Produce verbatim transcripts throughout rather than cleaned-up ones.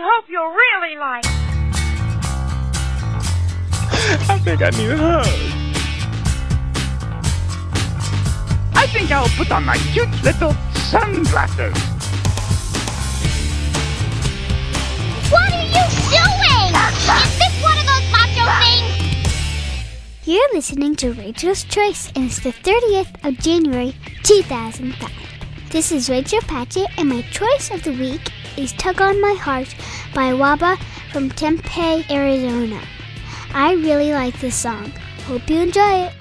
hope you'll really like. I think I need a hug. I think I'll put on my cute little sunglasses. What are you doing? Is this one of those macho things? You're listening to Rachel's Choice, and it's the thirtieth of January, two thousand five. This is Rachel Patchett, and my choice of the week is Tug on My Heart by Waba from Tempe, Arizona. I really like this song. Hope you enjoy it.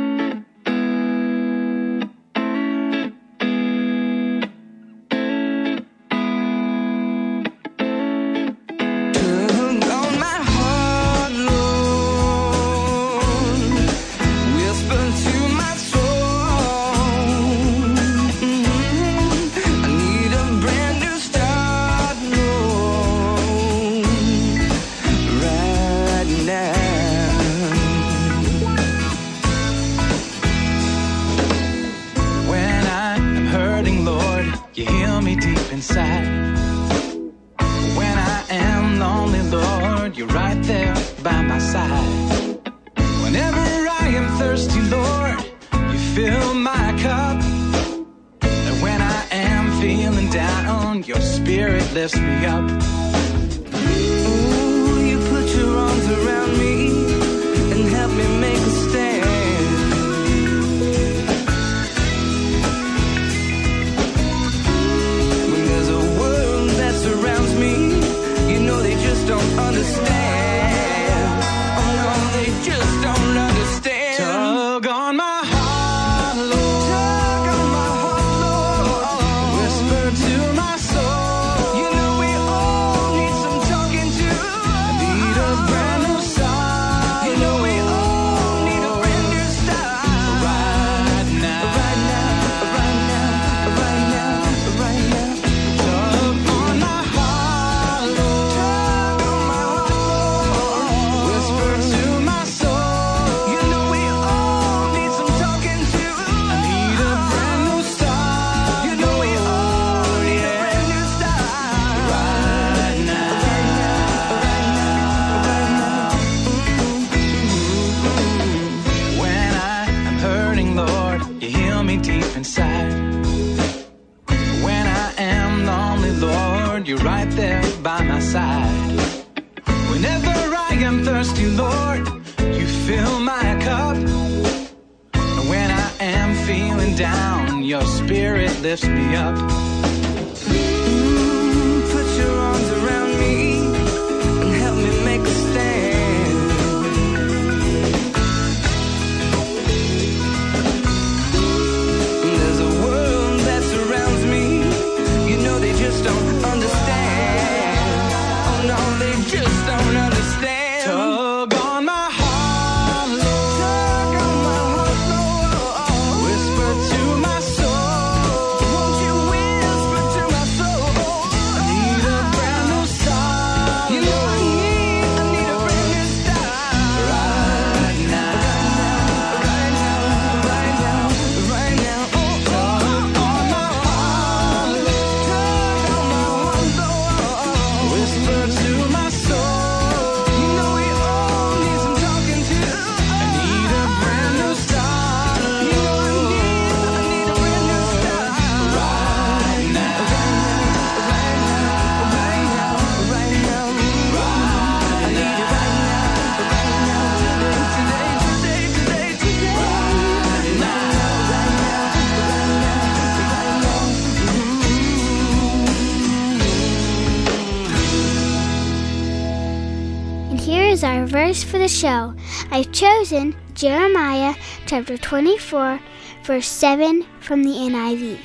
Our verse for the show. I've chosen Jeremiah chapter twenty-four, verse seven from the N I V.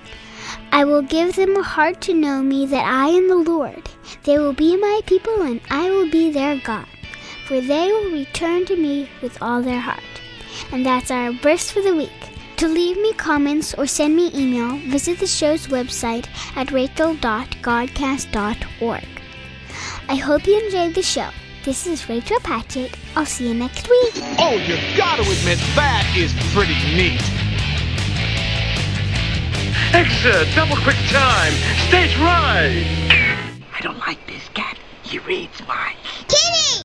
I will give them a heart to know me, that I am the Lord. They will be my people, and I will be their God, for they will return to me with all their heart. And that's our verse for the week. To leave me comments or send me email, visit the show's website at rachel dot godcast dot org. I hope you enjoyed the show. This is Rachel Patchett. I'll see you next week. Oh, you gotta admit, that is pretty neat. Extra double quick time. Stage right. I don't like this cat. He reads minds.